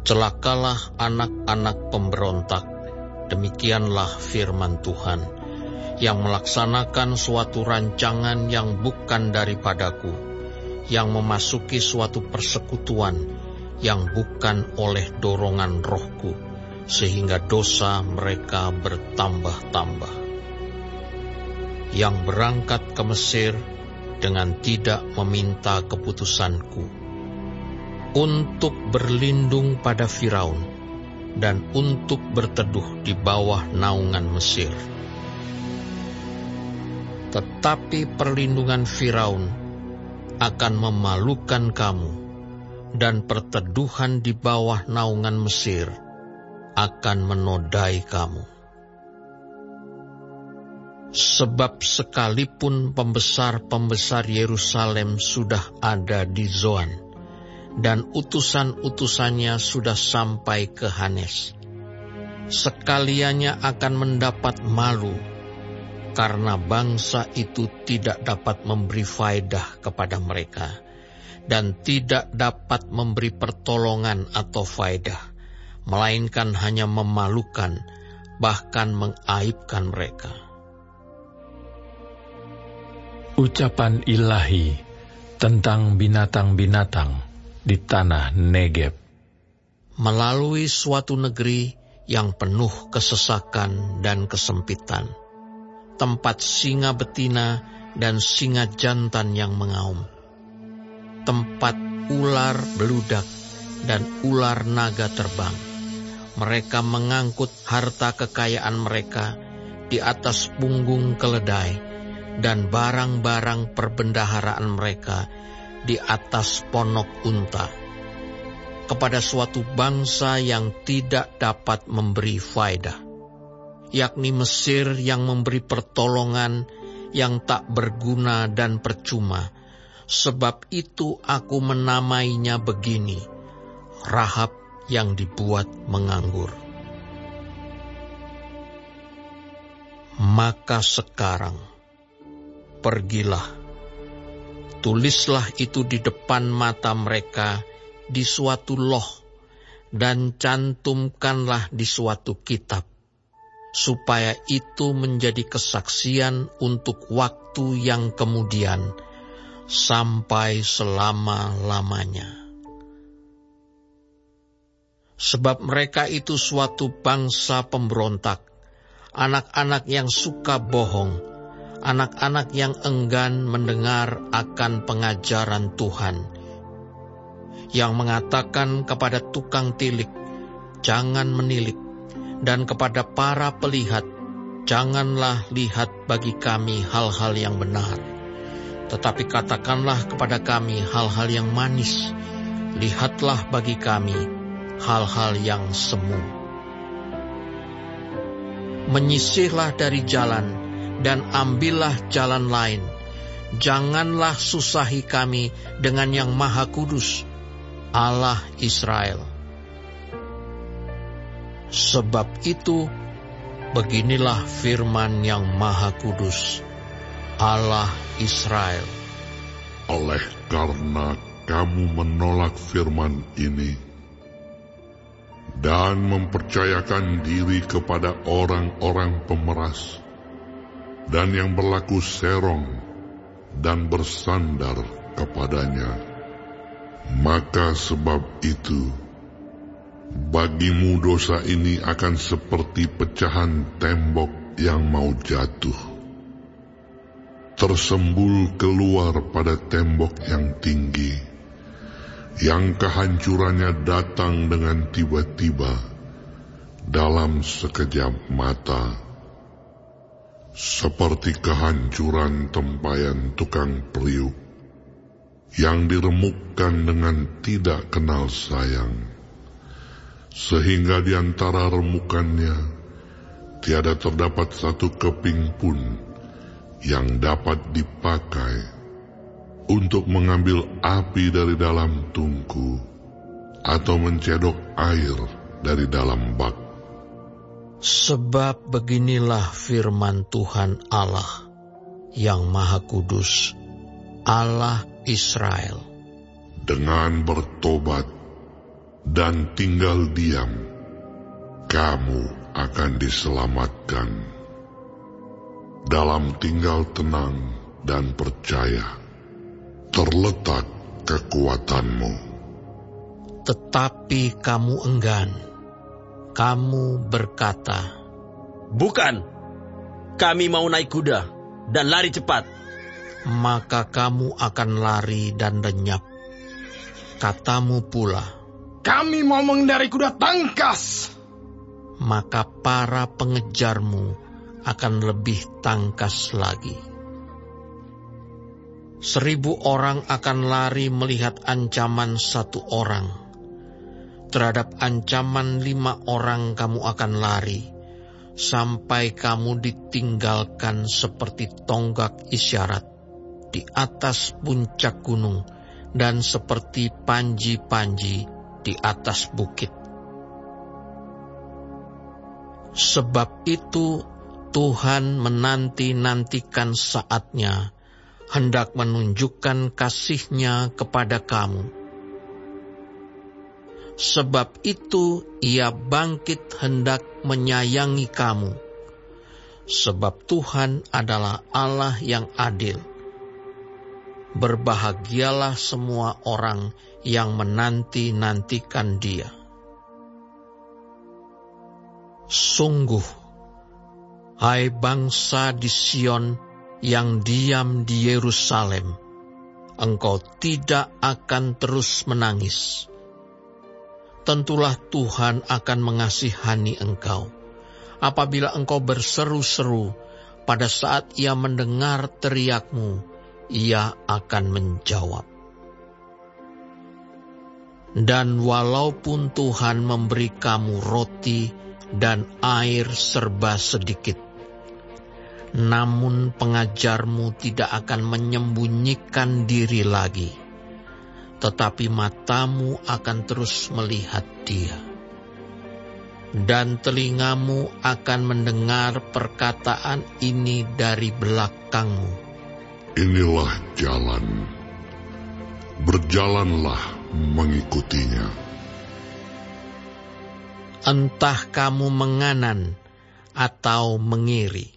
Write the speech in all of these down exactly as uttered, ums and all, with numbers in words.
Celakalah anak-anak pemberontak, demikianlah firman Tuhan, yang melaksanakan suatu rancangan yang bukan daripadaku, yang memasuki suatu persekutuan yang bukan oleh dorongan rohku, sehingga dosa mereka bertambah-tambah. Yang berangkat ke Mesir dengan tidak meminta keputusanku, untuk berlindung pada Firaun dan untuk berteduh di bawah naungan Mesir. Tetapi perlindungan Firaun akan memalukan kamu, dan perteduhan di bawah naungan Mesir akan menodai kamu. Sebab sekalipun pembesar-pembesar Yerusalem sudah ada di Zoan, dan utusan-utusannya sudah sampai ke Hanes, sekaliannya akan mendapat malu, karena bangsa itu tidak dapat memberi faedah kepada mereka, dan tidak dapat memberi pertolongan atau faedah, melainkan hanya memalukan, bahkan mengaibkan mereka. Ucapan ilahi tentang binatang-binatang di tanah Negeb. Melalui suatu negeri yang penuh kesesakan dan kesempitan, tempat singa betina dan singa jantan yang mengaum, tempat ular beludak dan ular naga terbang. Mereka mengangkut harta kekayaan mereka di atas punggung keledai, dan barang-barang perbendaharaan mereka di atas ponok unta, kepada suatu bangsa yang tidak dapat memberi faedah, yakni Mesir yang memberi pertolongan yang tak berguna dan percuma. Sebab itu aku menamainya begini, Rahab yang dibuat menganggur. Maka sekarang, pergilah, tulislah itu di depan mata mereka di suatu loh, dan cantumkanlah di suatu kitab, supaya itu menjadi kesaksian untuk waktu yang kemudian, sampai selama-lamanya. Sebab mereka itu suatu bangsa pemberontak, anak-anak yang suka bohong, anak-anak yang enggan mendengar akan pengajaran Tuhan, yang mengatakan kepada tukang tilik, jangan menilik, dan kepada para pelihat, janganlah lihat bagi kami hal-hal yang benar, tetapi katakanlah kepada kami hal-hal yang manis, lihatlah bagi kami hal-hal yang semu. Menyisihlah dari jalan, dan ambillah jalan lain. Janganlah susahi kami dengan yang Maha Kudus, Allah Israel. Sebab itu, beginilah firman yang Maha Kudus, Allah Israel. Oleh karena kamu menolak firman ini, dan mempercayakan diri kepada orang-orang pemeras, dan yang berlaku serong dan bersandar kepadanya, maka sebab itu bagimu dosa ini akan seperti pecahan tembok yang mau jatuh, tersembul keluar pada tembok yang tinggi, yang kehancurannya datang dengan tiba-tiba dalam sekejap mata, seperti kehancuran tempayan tukang periuk yang diremukkan dengan tidak kenal sayang, sehingga di antara remukannya tiada terdapat satu keping pun yang dapat dipakai untuk mengambil api dari dalam tungku atau mencedok air dari dalam bak. Sebab beginilah firman Tuhan Allah yang Maha Kudus, Allah Israel. Dengan bertobat dan tinggal diam, kamu akan diselamatkan. Dalam tinggal tenang dan percaya terletak kekuatanmu. Tetapi kamu enggan. Kamu berkata, "Bukan, kami mau naik kuda dan lari cepat." Maka kamu akan lari dan lenyap. Katamu pula, "Kami mau mengendarai kuda tangkas." Maka para pengejarmu akan lebih tangkas lagi. Seribu orang akan lari melihat ancaman satu orang. Terhadap ancaman lima orang kamu akan lari, sampai kamu ditinggalkan seperti tonggak isyarat di atas puncak gunung dan seperti panji-panji di atas bukit. Sebab itu Tuhan menanti-nantikan saatnya, hendak menunjukkan kasih-Nya kepada kamu. Sebab itu Ia bangkit hendak menyayangi kamu. Sebab Tuhan adalah Allah yang adil. Berbahagialah semua orang yang menanti-nantikan Dia. Sungguh, hai bangsa di Sion yang diam di Yerusalem, engkau tidak akan terus menangis. Tentulah Tuhan akan mengasihani engkau apabila engkau berseru-seru. Pada saat Ia mendengar teriakmu, Ia akan menjawab. Dan walaupun Tuhan memberi kamu roti dan air serba sedikit, namun pengajarmu tidak akan menyembunyikan diri lagi, tetapi matamu akan terus melihat Dia, dan telingamu akan mendengar perkataan ini dari belakangmu. Inilah jalan, berjalanlah mengikutinya. Entah kamu menganan atau mengiri,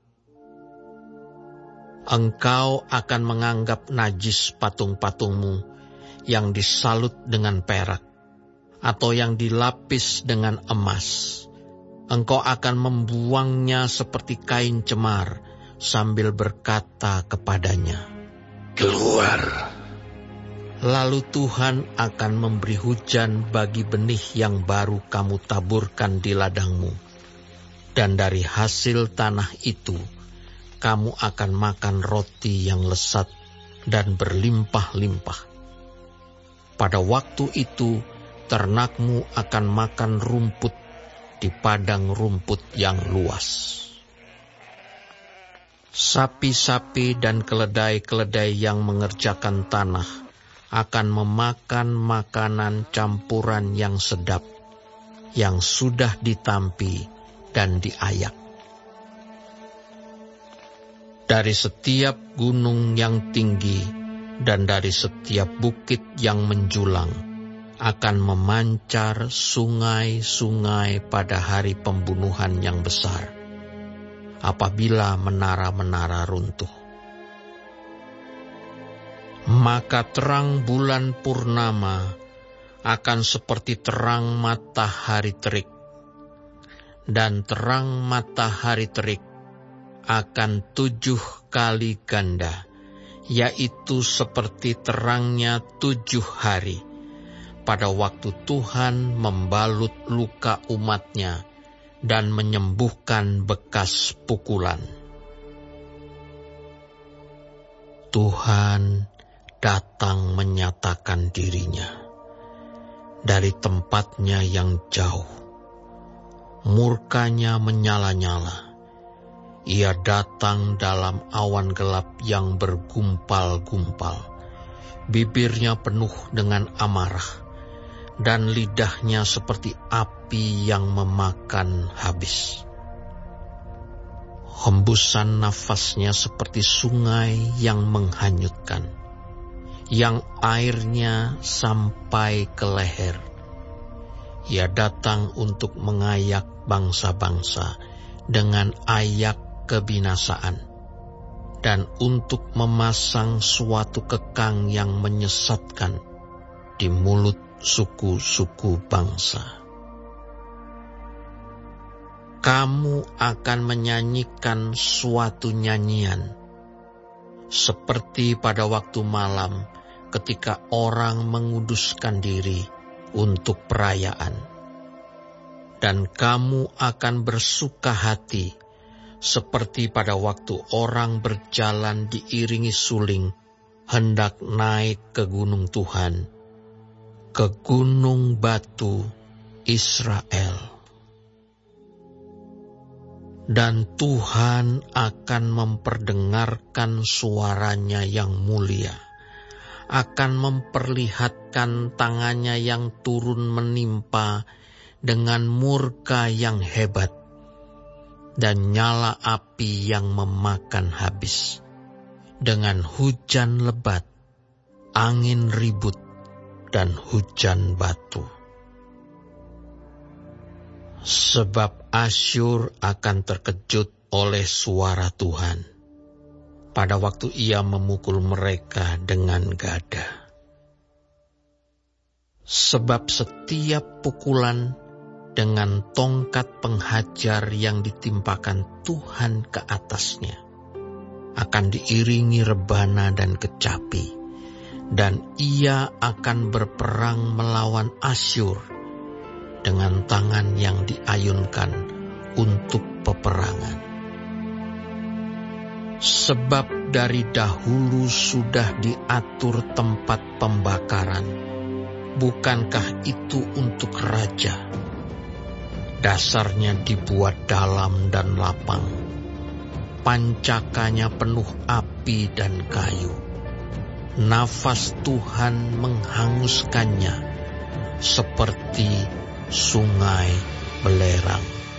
engkau akan menganggap najis patung-patungmu yang disalut dengan perak, atau yang dilapis dengan emas. Engkau akan membuangnya seperti kain cemar, sambil berkata kepadanya, "Keluar." Lalu Tuhan akan memberi hujan bagi benih yang baru kamu taburkan di ladangmu. Dan dari hasil tanah itu, kamu akan makan roti yang lesat dan berlimpah-limpah. Pada waktu itu, ternakmu akan makan rumput di padang rumput yang luas. Sapi-sapi dan keledai-keledai yang mengerjakan tanah akan memakan makanan campuran yang sedap, yang sudah ditampi dan diayak. Dari setiap gunung yang tinggi dan dari setiap bukit yang menjulang akan memancar sungai-sungai pada hari pembunuhan yang besar, apabila menara-menara runtuh. Maka terang bulan purnama akan seperti terang matahari terik, dan terang matahari terik akan tujuh kali ganda, yaitu seperti terangnya tujuh hari, pada waktu Tuhan membalut luka umat-Nya dan menyembuhkan bekas pukulan. Tuhan datang menyatakan diri-Nya dari tempat-Nya yang jauh. Murka-Nya menyala-nyala. Ia datang dalam awan gelap yang bergumpal-gumpal. Bibirnya penuh dengan amarah, dan lidahnya seperti api yang memakan habis. Hembusan nafasnya seperti sungai yang menghanyutkan, yang airnya sampai ke leher. Ia datang untuk mengayak bangsa-bangsa dengan ayak kebinasaan, dan untuk memasang suatu kekang yang menyesatkan di mulut suku-suku bangsa. Kamu akan menyanyikan suatu nyanyian, seperti pada waktu malam ketika orang menguduskan diri untuk perayaan. Dan kamu akan bersuka hati, seperti pada waktu orang berjalan diiringi suling, hendak naik ke gunung Tuhan, ke gunung batu Israel. Dan Tuhan akan memperdengarkan suaranya yang mulia, akan memperlihatkan tangannya yang turun menimpa dengan murka yang hebat dan nyala api yang memakan habis, dengan hujan lebat, angin ribut, dan hujan batu. Sebab Asyur akan terkejut oleh suara Tuhan pada waktu ia memukul mereka dengan gada. Sebab setiap pukulan dengan tongkat penghajar yang ditimpakan Tuhan ke atasnya akan diiringi rebana dan kecapi, dan ia akan berperang melawan Asyur dengan tangan yang diayunkan untuk peperangan. Sebab dari dahulu sudah diatur tempat pembakaran, bukankah itu untuk raja? Dasarnya dibuat dalam dan lapang, pancakanya penuh api dan kayu. Nafas Tuhan menghanguskannya seperti sungai belerang.